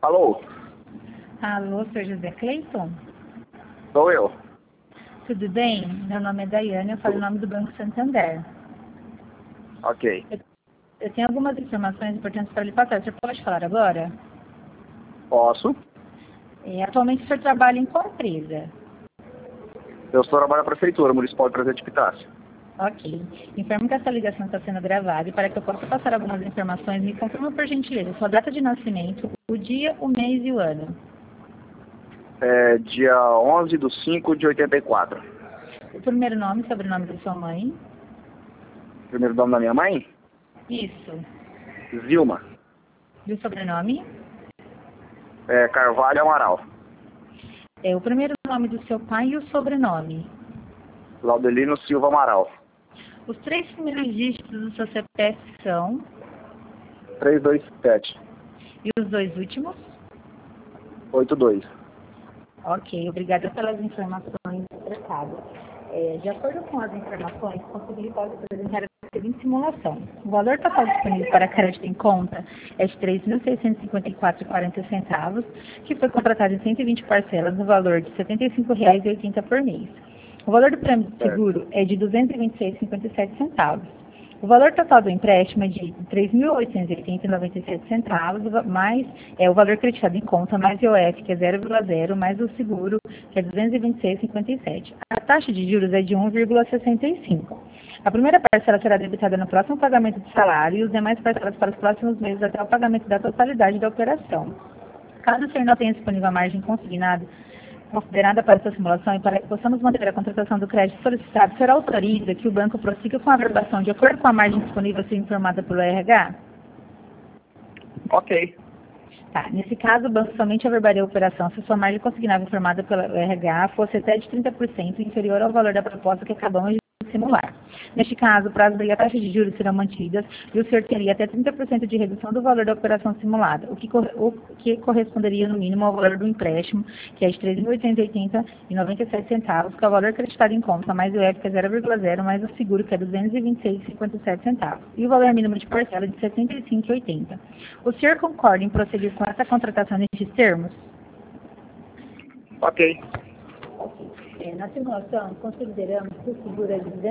Alô? Alô, Sr. José Cleiton? Sou eu. Tudo bem? Meu nome é Daiane, eu falo em nome do Banco Santander. Ok. Eu tenho algumas informações importantes para lhe passar. Você pode falar agora? Posso? Atualmente o senhor trabalha em qual empresa? Eu sou trabalho na Prefeitura Municipal de Presidente Epitácio. Ok. Informo que essa ligação está sendo gravada e para que eu possa passar algumas informações, me confirma por gentileza sua data de nascimento, o dia, o mês e o ano. Dia 11/5/84. O primeiro nome e sobrenome da sua mãe? Primeiro nome da minha mãe? Isso. Zilma. E o sobrenome? Carvalho Amaral. O primeiro nome do seu pai e o sobrenome? Laudelino Silva Amaral. Os 3 primeiros dígitos do seu CPF são? 327. E os 2 últimos? 82. Ok, obrigada pelas informações prestadas. De acordo com as informações, consegui apresentar a seguinte simulação. O valor total disponível para crédito em conta é de R$ 3.654,40, que foi contratado em 120 parcelas no valor de R$ 75,80 por mês. O valor do prêmio de seguro é de R$ 226,57. O valor total do empréstimo é de R$ 3.880,97, mais o valor creditado em conta, mais IOF, que é 0,0, mais o seguro, que é R$ 226,57. A taxa de juros é de 1,65. A primeira parcela será debitada no próximo pagamento do salário e os demais parcelas para os próximos meses até o pagamento da totalidade da operação. Caso o senhor não tenha disponível a margem consignada, considerada para essa simulação e para que possamos manter a contratação do crédito solicitado, o senhor autoriza que o banco prossiga com a averbação de acordo com a margem disponível a ser informada pelo RH? Ok. Tá. Nesse caso, o banco somente averbaria a operação se sua margem consignável informada pelo RH fosse até de 30% inferior ao valor da proposta que acabamos de simular. Neste caso, o prazo e a taxa de juros serão mantidas e o senhor teria até 30% de redução do valor da operação simulada, o que corresponderia no mínimo ao valor do empréstimo, que é de R$ 3.880,97, que é o valor acreditado em conta, mais o IOF, que é 0,0, mais o seguro, que é R$ 226,57, e o valor mínimo de parcela de R$ 75,80. O senhor concorda em prosseguir com essa contratação nestes termos? Ok. Na simulação, consideramos que o seguro é de R$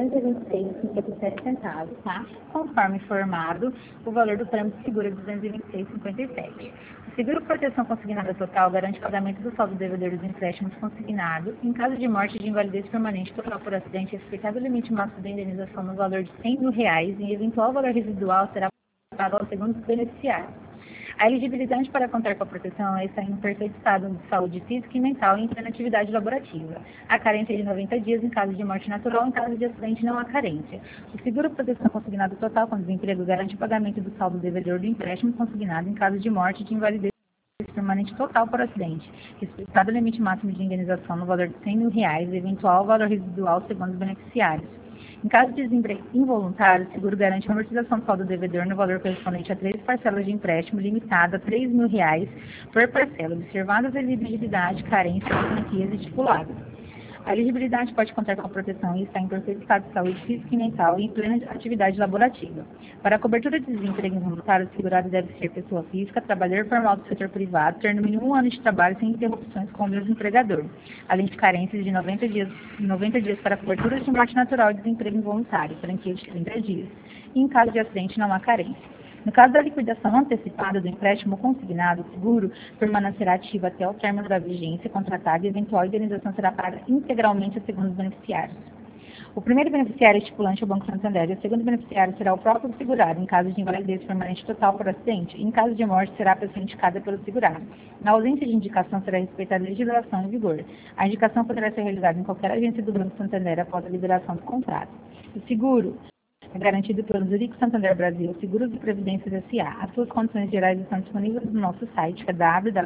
226,57, tá? Conforme informado, o valor do prêmio de seguro é de R$ 226,57. O seguro proteção consignada total garante o pagamento do saldo devedor dos empréstimos consignados. Em caso de morte de invalidez permanente total por acidente, respeitado o limite máximo da indenização no valor de R$ 100.000 e eventual valor residual será pago ao segundo beneficiário. A elegibilidade para contar com a proteção é estar em perfeito estado de saúde física e mental e em plena atividade laborativa. A carência é de 90 dias em caso de morte natural, em caso de acidente não há carência. O seguro proteção consignado total com desemprego garante o pagamento do saldo devedor do empréstimo consignado em caso de morte e de invalidez permanente total por acidente, respeitado o limite máximo de indenização no valor de R$ 100.000 e eventual valor residual segundo os beneficiários. Em caso de desemprego involuntário, o seguro garante a amortização do saldo devedor no valor correspondente a 3 parcelas de empréstimo limitada a R$ 3.000 por parcela, observadas a exigibilidade, carência e franquias estipuladas. A elegibilidade pode contar com a proteção e está em perfeito estado de saúde física e mental e em plena atividade laborativa. Para a cobertura de desemprego involuntário, o segurado deve ser pessoa física, trabalhador formal do setor privado, ter no mínimo 1 ano de trabalho sem interrupções com o mesmo empregador, além de carências de 90 dias para a cobertura de morte natural e desemprego involuntário, franquia de 30 dias. E em caso de acidente, não há carência. No caso da liquidação antecipada do empréstimo consignado, o seguro permanecerá ativo até o término da vigência contratada e a eventual indenização será paga integralmente aos segundos beneficiários. O primeiro beneficiário estipulante é o Banco Santander e o segundo beneficiário será o próprio segurado, em caso de invalidez permanente total por acidente, e em caso de morte será a pessoa indicada pelo segurado. Na ausência de indicação, será respeitada a legislação em vigor. A indicação poderá ser realizada em qualquer agência do Banco Santander após a liberação do contrato. O seguro é garantido pelo Zurique Santander Brasil, Seguros e Previdências S.A. As suas condições gerais estão disponíveis no nosso site, que é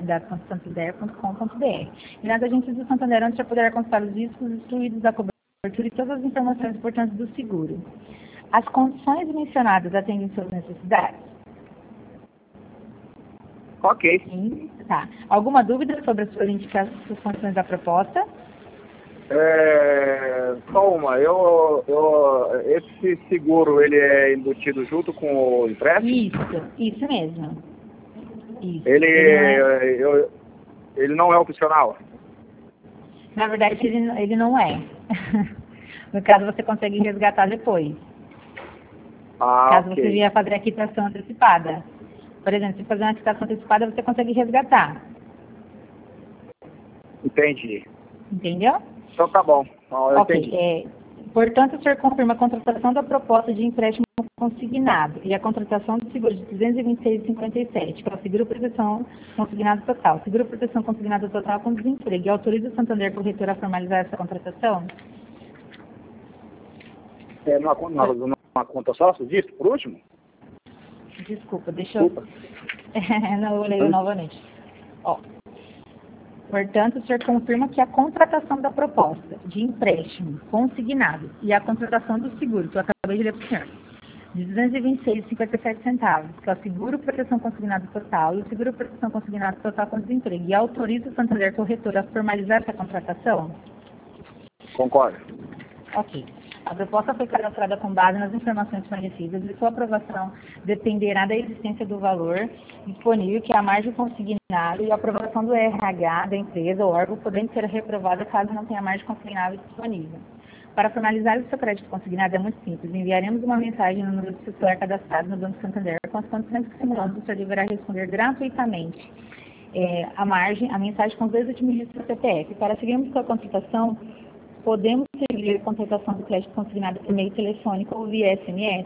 www.santander.com.br. E nas agências do Santander, onde já poderá consultar os riscos instruídos da cobertura e todas as informações importantes do seguro. As condições mencionadas atendem suas necessidades? Ok. Sim. Tá. Alguma dúvida sobre as suas condições da proposta? Só uma. Esse seguro, ele é embutido junto com o empréstimo? Isso mesmo. Isso. Ele não é opcional? Na verdade, ele não é. No caso, você consegue resgatar depois. Caso você vier fazer a quitação antecipada. Por exemplo, se fazer uma quitação antecipada, você consegue resgatar. Entendi. Entendeu? Então tá bom. Eu entendi. Portanto, o senhor confirma a contratação da proposta de empréstimo consignado e a contratação do seguro de 226,57, que é o seguro proteção consignado total. Seguro proteção consignado total com desemprego. E autoriza o Santander Corretora a formalizar essa contratação? Numa conta só, você disse, por último? Desculpa, deixa eu... Não, eu leio novamente. Portanto, o senhor confirma que a contratação da proposta de empréstimo consignado e a contratação do seguro, que eu acabei de ler para o senhor, de R$ 226,57, que é o seguro proteção consignado total e o seguro proteção consignado total com desemprego, e autoriza o Santander Corretora a formalizar essa contratação? Concordo. Ok. A proposta foi cadastrada com base nas informações fornecidas e sua aprovação dependerá da existência do valor disponível, que é a margem consignada, e a aprovação do RH da empresa ou órgão, podendo ser reprovada caso não tenha margem consignada disponível. Para formalizar o seu crédito consignado é muito simples. Enviaremos uma mensagem no número do celular cadastrado no Banco Santander, com as condições que simulamos, o senhor deverá responder gratuitamente a mensagem com os 2 últimos dígitos do CPF. Para seguirmos com a contratação, podemos seguir a contratação do crédito consignado por meio telefônico ou via SMS?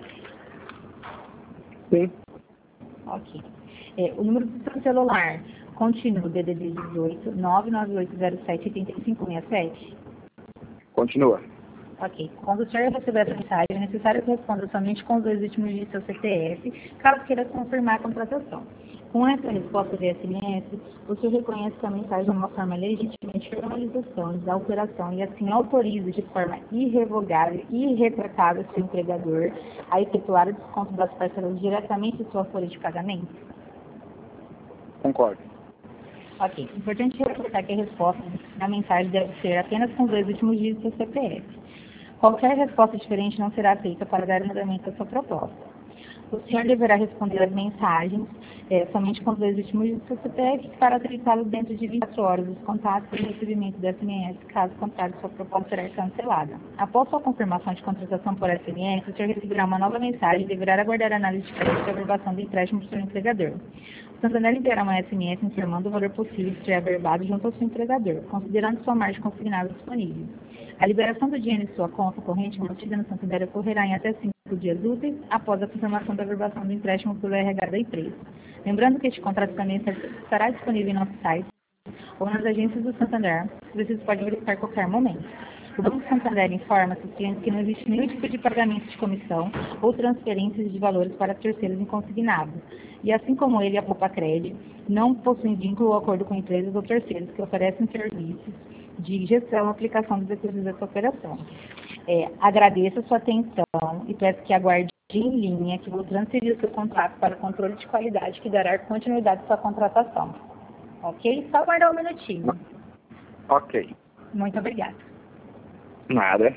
Sim. Ok. O número do seu celular continua o DDD 18 99807 8567? Continua. Ok. Quando o senhor receber essa mensagem, é necessário que responda somente com os 2 últimos dígitos do seu CPF, caso queira confirmar a contratação. Com essa resposta via SMS, o senhor reconhece que a mensagem é uma forma legítima de formalização da operação e assim autoriza de forma irrevogável e irretratável seu empregador a efetuar o desconto das parcelas diretamente em sua folha de pagamento? Concordo. Ok. Importante ressaltar que a resposta da mensagem deve ser apenas com os 2 últimos dígitos do CPF. Qualquer resposta diferente não será aceita para dar andamento à sua proposta. O senhor deverá responder às mensagens somente com os 2 últimos dígitos do CPF, que fará tritá-lo dentro de 24 horas dos contatos e recebimento do SMS, caso contrário, sua proposta será cancelada. Após sua confirmação de contratação por SMS, o senhor receberá uma nova mensagem e deverá aguardar a análise de crédito e aprovação do empréstimo do seu empregador. O Santander enviará uma SMS informando o valor possível de ser averbado junto ao seu empregador, considerando sua margem consignada disponível. A liberação do dinheiro em sua conta corrente mantida no Santander ocorrerá em até 5 dias úteis após a confirmação da averbação do empréstimo pelo RH da empresa. Lembrando que este contrato também estará disponível em nosso site ou nas agências do Santander, que vocês podem verificar a qualquer momento. O Banco Santander informa seus clientes que não existe nenhum tipo de pagamento de comissão ou transferências de valores para terceiros em consignado. E assim como ele e a Poupa-Cred, não possuem vínculo ou acordo com empresas ou terceiros que oferecem serviços de gestão e aplicação dos recursos dessa operação. Agradeço a sua atenção e peço que aguarde em linha que vou transferir o seu contrato para o controle de qualidade que dará continuidade à sua contratação. Ok? Só aguardar um minutinho. Ok. Muito obrigada. Nada.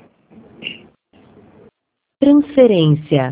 Transferência.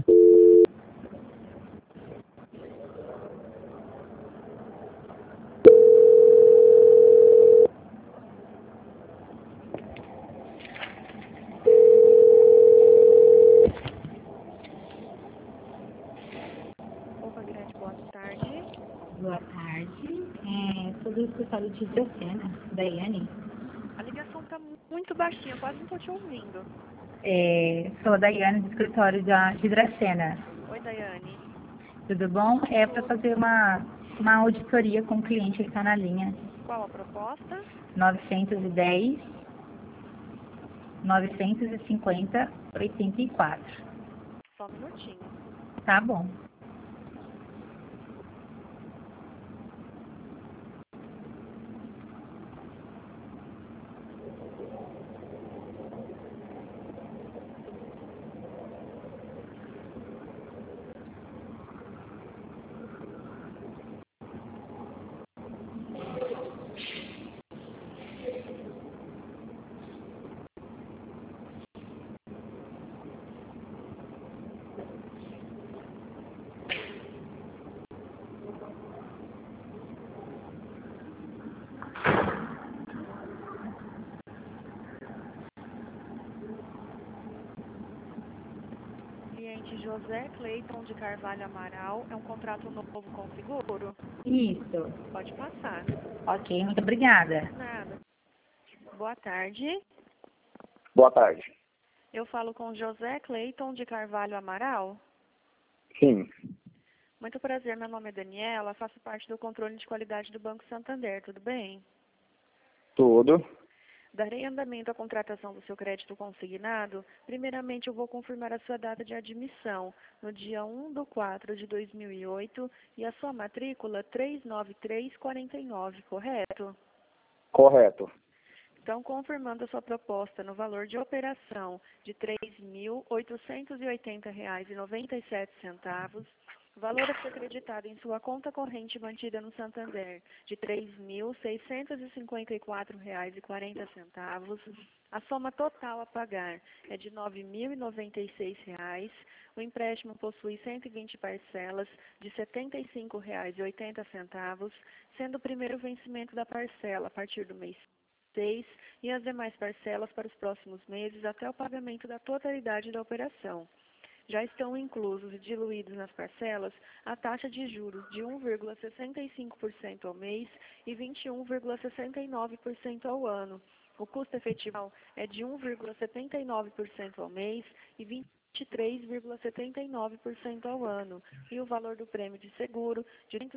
Boa tarde. Boa tarde. Sou do escritório de Dracena, Daiane. A ligação está muito baixinha, quase não estou te ouvindo. Sou a Daiane do escritório de Dracena. Oi, Daiane. Tudo bom? É para fazer uma auditoria com o cliente que está na linha. Qual a proposta? 910 950 84. Só um minutinho. Tá bom. José Cleiton de Carvalho Amaral. É um contrato novo com seguro? Isso. Pode passar. Ok, muito obrigada. Nada. Boa tarde. Boa tarde. Eu falo com José Cleiton de Carvalho Amaral. Sim. Muito prazer, meu nome é Daniela, faço parte do controle de qualidade do Banco Santander, tudo bem? Tudo. Darei andamento à contratação do seu crédito consignado. Primeiramente, eu vou confirmar a sua data de admissão, no dia 1/4/2008, e a sua matrícula 39349, correto? Correto. Então, confirmando a sua proposta no valor de operação de R$ 3.880,97, valor a ser acreditado em sua conta corrente mantida no Santander de R$ 3.654,40. A soma total a pagar é de R$ 9.096. O empréstimo possui 120 parcelas de R$ 75,80, sendo o primeiro vencimento da parcela a partir do mês 6 e as demais parcelas para os próximos meses até o pagamento da totalidade da operação. Já estão inclusos e diluídos nas parcelas a taxa de juros de 1,65% ao mês e 21,69% ao ano. O custo efetivo é de 1,79% ao mês e 23,79% ao ano. E o valor do prêmio de seguro de R$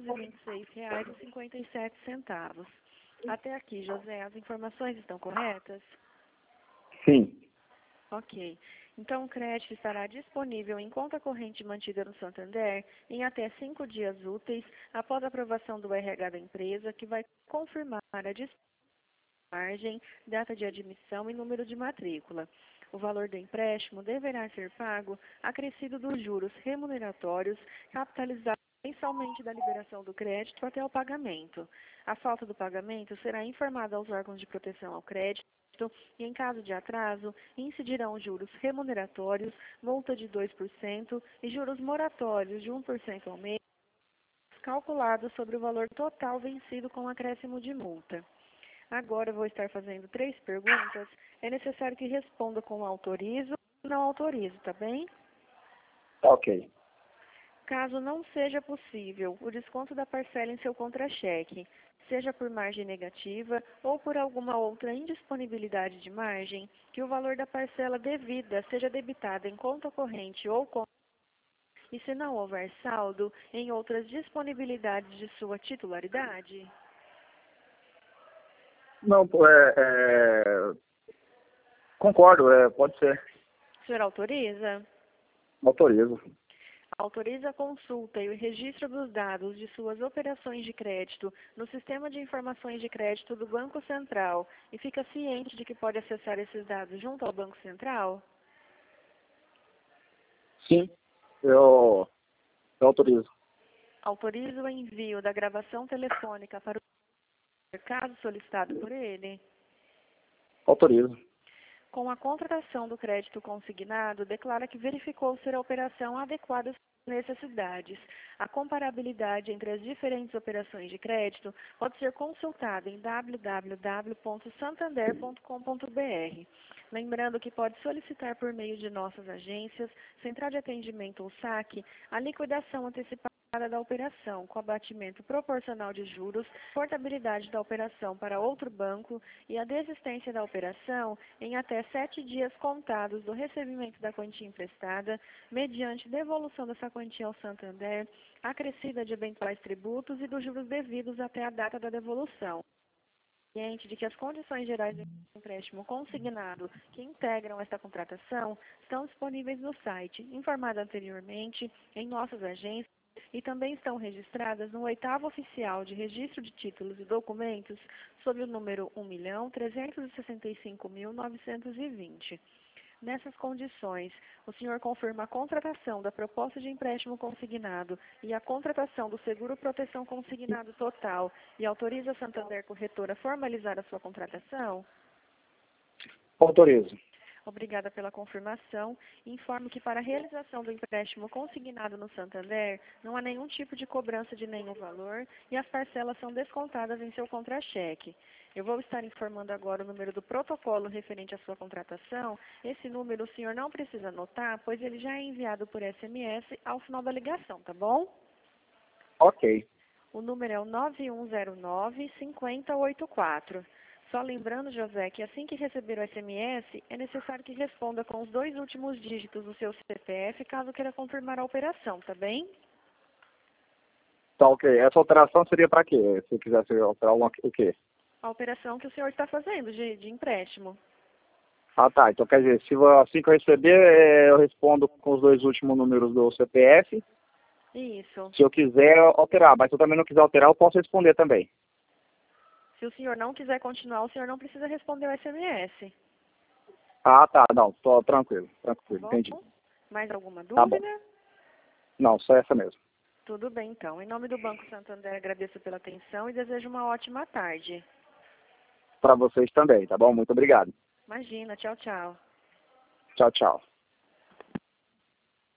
226,57. Até aqui, José, as informações estão corretas? Sim. Ok. Então, o crédito estará disponível em conta corrente mantida no Santander em até 5 dias úteis após a aprovação do RH da empresa, que vai confirmar a margem, data de admissão e número de matrícula. O valor do empréstimo deverá ser pago acrescido dos juros remuneratórios capitalizados mensalmente da liberação do crédito até o pagamento. A falta do pagamento será informada aos órgãos de proteção ao crédito e, em caso de atraso, incidirão juros remuneratórios, multa de 2% e juros moratórios de 1% ao mês, calculados sobre o valor total vencido com acréscimo de multa. Agora eu vou estar fazendo 3 perguntas. É necessário que responda com autorizo ou não autorizo, tá bem? Ok. Caso não seja possível o desconto da parcela em seu contra-cheque, seja por margem negativa ou por alguma outra indisponibilidade de margem, que o valor da parcela devida seja debitado em conta corrente ou conta, e se não houver saldo, em outras disponibilidades de sua titularidade? Não, concordo, pode ser. O senhor autoriza? Autorizo. Autoriza a consulta e o registro dos dados de suas operações de crédito no Sistema de Informações de Crédito do Banco Central e fica ciente de que pode acessar esses dados junto ao Banco Central? Sim, eu autorizo. Autoriza o envio da gravação telefônica para o caso solicitado por ele? Autorizo. Com a contratação do crédito consignado, declara que verificou ser a operação adequada às necessidades. A comparabilidade entre as diferentes operações de crédito pode ser consultada em www.santander.com.br. Lembrando que pode solicitar por meio de nossas agências, Central de Atendimento ou SAC, a liquidação antecipada da operação, com abatimento proporcional de juros, portabilidade da operação para outro banco e a desistência da operação em até 7 dias contados do recebimento da quantia emprestada, mediante devolução dessa quantia ao Santander, acrescida de eventuais tributos e dos juros devidos até a data da devolução. Ciente de que as condições gerais do empréstimo consignado que integram esta contratação estão disponíveis no site, informado anteriormente, em nossas agências, e também estão registradas no 8º Oficial de Registro de Títulos e Documentos, sob o número 1.365.920. Nessas condições, o senhor confirma a contratação da proposta de empréstimo consignado e a contratação do seguro proteção consignado total e autoriza a Santander Corretora a formalizar a sua contratação? Autorizo. Obrigada pela confirmação. Informo que para a realização do empréstimo consignado no Santander, não há nenhum tipo de cobrança de nenhum valor e as parcelas são descontadas em seu contra-cheque. Eu vou estar informando agora o número do protocolo referente à sua contratação. Esse número o senhor não precisa anotar, pois ele já é enviado por SMS ao final da ligação, tá bom? Ok. O número é o 9109-5084. Só lembrando, José, que assim que receber o SMS, é necessário que responda com os 2 últimos dígitos do seu CPF, caso queira confirmar a operação, tá bem? Tá ok. Essa alteração seria para quê? Se quisesse alterar o quê? A operação que o senhor está fazendo de empréstimo. Ah, tá. Então quer dizer, se assim que eu receber, eu respondo com os 2 últimos números do CPF. Isso. Se eu quiser alterar, mas se eu também não quiser alterar, eu posso responder também. Se o senhor não quiser continuar, o senhor não precisa responder o SMS. Ah, tá. Não, tô tranquilo. Tá Tranquilo, bom? entendi. Mais alguma Tá bom. dúvida? Não, só essa mesmo. Tudo bem, então. Em nome do Banco Santander, agradeço pela atenção e desejo uma ótima tarde. Para vocês também, tá bom? Muito obrigado. Imagina. Tchau, tchau. Tchau, tchau.